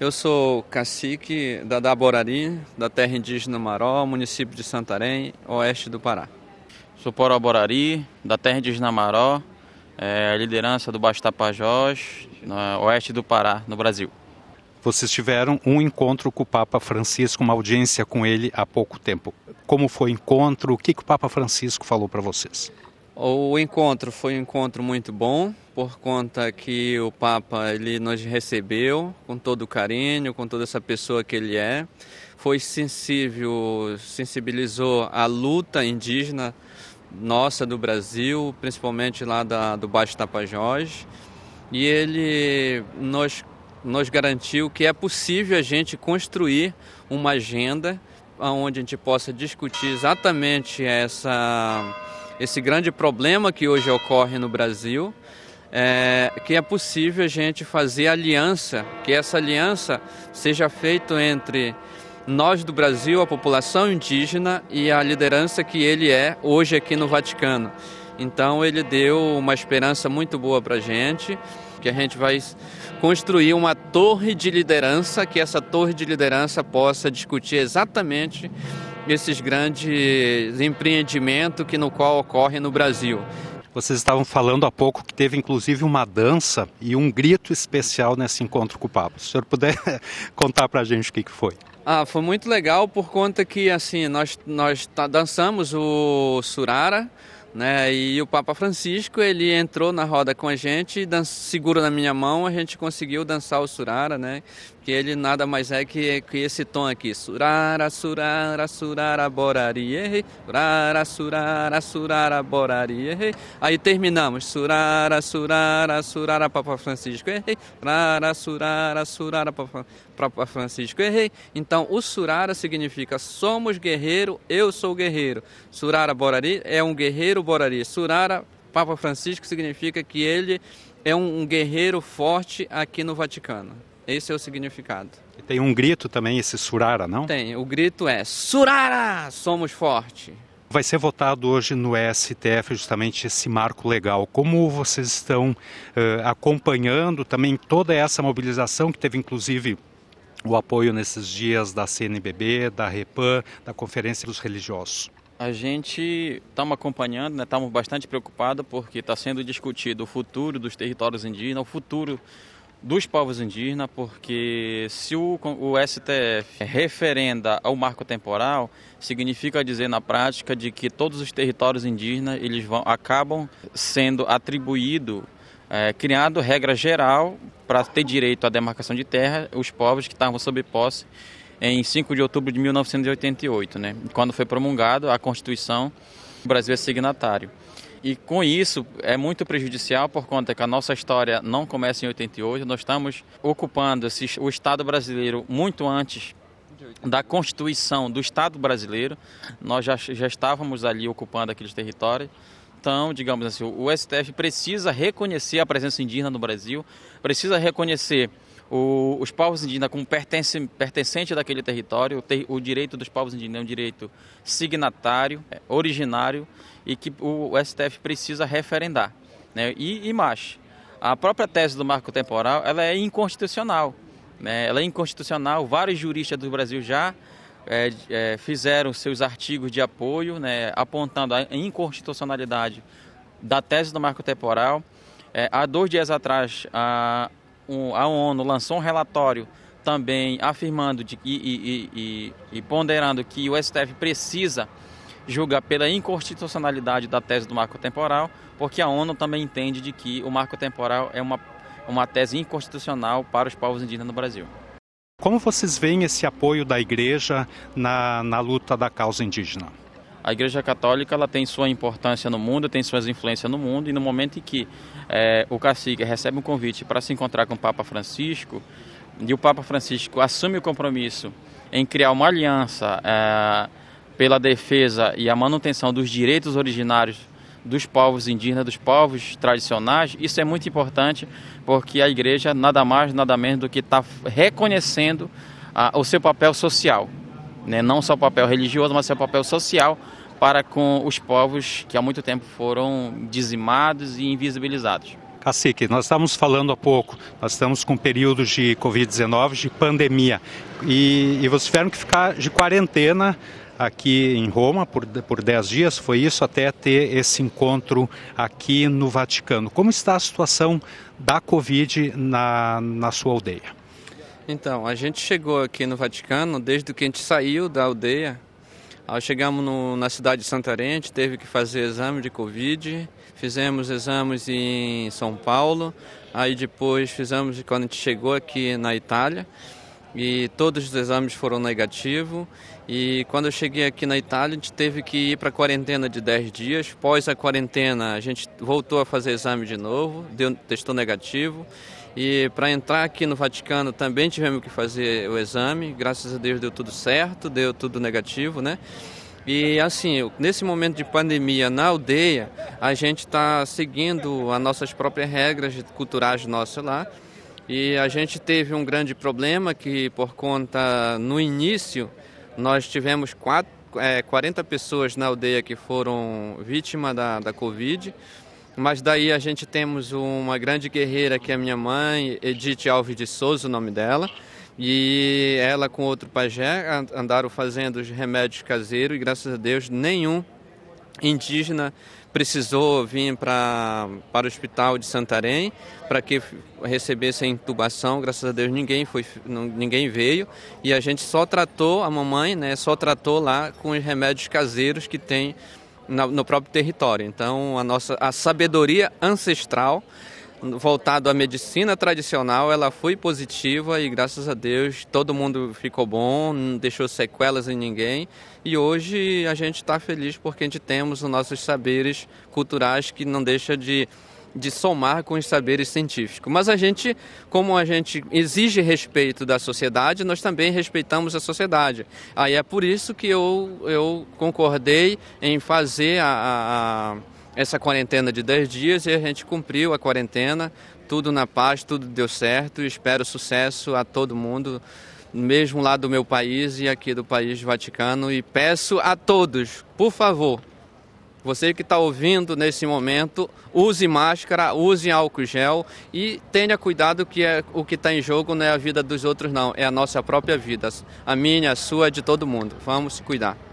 Eu sou cacique da Daborari, da terra indígena Maró, município de Santarém, oeste do Pará. Sou Poroborari, da terra indígena Maró, liderança do Baixo Tapajós, no oeste do Pará, no Brasil. Vocês tiveram um encontro com o Papa Francisco, uma audiência com ele há pouco tempo. Como foi o encontro? O que o Papa Francisco falou para vocês? O encontro foi um encontro muito bom, por conta que o Papa ele nos recebeu com todo o carinho, com toda essa pessoa que ele é. Foi sensibilizou a luta indígena nossa do Brasil, principalmente lá do Baixo Tapajós. E ele nos garantiu que é possível a gente construir uma agenda onde a gente possa discutir exatamente esse grande problema que hoje ocorre no Brasil, que é possível a gente fazer aliança, que essa aliança seja feita entre nós do Brasil, a população indígena e a liderança que ele é hoje aqui no Vaticano. Então ele deu uma esperança muito boa para a gente, que a gente vai construir uma torre de liderança, que essa torre de liderança possa discutir exatamente esses grandes empreendimentos no qual ocorrem no Brasil. Vocês estavam falando há pouco que teve inclusive uma dança e um grito especial nesse encontro com o Papa. Se o senhor puder contar para a gente o que foi. Foi muito legal por conta que assim, nós dançamos o Surara, né? E o Papa Francisco ele entrou na roda com a gente, segurou na minha mão, a gente conseguiu dançar o Surara, né? Que ele nada mais é que esse tom aqui, Surara, Surara, Surara, Borari, errei, Surara, Surara, Surara, Borari, errei. Aí terminamos, Surara, Surara, Surara, Papa Francisco, errei, Surara, Surara, Surara, Papa Francisco, errei. Então o Surara significa somos guerreiro, eu sou guerreiro. Surara Borari é um guerreiro Borari. Surara, Papa Francisco significa que ele é um guerreiro forte aqui no Vaticano. Esse é o significado. E tem um grito também, esse Surara, não? Tem, o grito é Surara, somos forte. Vai ser votado hoje no STF justamente esse marco legal. Como vocês estão acompanhando também toda essa mobilização que teve inclusive o apoio nesses dias da CNBB, da Repam, da Conferência dos Religiosos? A gente estamos acompanhando, né? Estamos bastante preocupados porque está sendo discutido o futuro dos territórios indígenas, o futuro dos povos indígenas, porque se o STF referenda ao marco temporal, significa dizer na prática de que todos os territórios indígenas acabam sendo atribuídos, criado regra geral para ter direito à demarcação de terra, os povos que estavam sob posse em 5 de outubro de 1988, né? Quando foi promulgada a Constituição, o Brasil é signatário. E com isso é muito prejudicial por conta que a nossa história não começa em 88, nós estamos ocupando o Estado brasileiro muito antes da Constituição do Estado brasileiro, nós já estávamos ali ocupando aqueles territórios. Então, digamos assim, o STF precisa reconhecer a presença indígena no Brasil, precisa reconhecer os povos indígenas como pertencente daquele território, o direito dos povos indígenas é um direito signatário, originário, e que o STF precisa referendar, né? E mais, a própria tese do marco temporal ela é inconstitucional, né? Ela é inconstitucional, vários juristas do Brasil já fizeram seus artigos de apoio, né, apontando a inconstitucionalidade da tese do marco temporal. Há 2 dias atrás, a ONU lançou um relatório também afirmando e ponderando que o STF precisa julgar pela inconstitucionalidade da tese do marco temporal, porque a ONU também entende de que o marco temporal é uma tese inconstitucional para os povos indígenas no Brasil. Como vocês veem esse apoio da Igreja na luta da causa indígena? A Igreja Católica ela tem sua importância no mundo, tem suas influências no mundo, e no momento em que o cacique recebe um convite para se encontrar com o Papa Francisco, e o Papa Francisco assume o compromisso em criar uma aliança pela defesa e a manutenção dos direitos originários dos povos indígenas, dos povos tradicionais, isso é muito importante porque a Igreja nada mais, nada menos do que está reconhecendo o seu papel social, né? Não só o papel religioso, mas seu papel social para com os povos que há muito tempo foram dizimados e invisibilizados. Cacique, nós estávamos falando há pouco, nós estamos com períodos de Covid-19, de pandemia, e vocês tiveram que ficar de quarentena aqui em Roma por 10 dias, foi isso, até ter esse encontro aqui no Vaticano. Como está a situação da Covid na sua aldeia? Então, a gente chegou aqui no Vaticano desde que a gente saiu da aldeia. Chegamos na cidade de Santarém, a gente teve que fazer exame de Covid, fizemos exames em São Paulo, aí depois fizemos quando a gente chegou aqui na Itália, e todos os exames foram negativos. E quando eu cheguei aqui na Itália, a gente teve que ir para a quarentena de 10 dias. Após a quarentena, a gente voltou a fazer exame de novo, testou negativo. E para entrar aqui no Vaticano também tivemos que fazer o exame. Graças a Deus deu tudo certo, deu tudo negativo, né? E assim, nesse momento de pandemia na aldeia, a gente está seguindo as nossas próprias regras culturais nossas lá. E a gente teve um grande problema que por conta, no início, nós tivemos 40 pessoas na aldeia que foram vítimas da Covid. Mas daí a gente temos uma grande guerreira que é a minha mãe, Edith Alves de Souza, o nome dela. E ela com outro pajé andaram fazendo os remédios caseiros e graças a Deus nenhum indígena precisou vir para o hospital de Santarém para que recebesse a intubação. Graças a Deus ninguém veio e a gente só tratou, a mamãe, né, só tratou lá com os remédios caseiros que tem no próprio território. Então a sabedoria ancestral voltado à medicina tradicional, ela foi positiva e graças a Deus todo mundo ficou bom, não deixou sequelas em ninguém e hoje a gente está feliz porque a gente temos os nossos saberes culturais que não deixa de somar com os saberes científicos. Mas a gente, como a gente exige respeito da sociedade, nós também respeitamos a sociedade. Aí é por isso que eu concordei em fazer essa quarentena de 10 dias e a gente cumpriu a quarentena, tudo na paz, tudo deu certo e espero sucesso a todo mundo, mesmo lá do meu país e aqui do país Vaticano. E peço a todos, por favor, você que está ouvindo nesse momento, use máscara, use álcool gel e tenha cuidado que o que está em jogo não é a vida dos outros não, é a nossa própria vida, a minha, a sua, de todo mundo. Vamos se cuidar.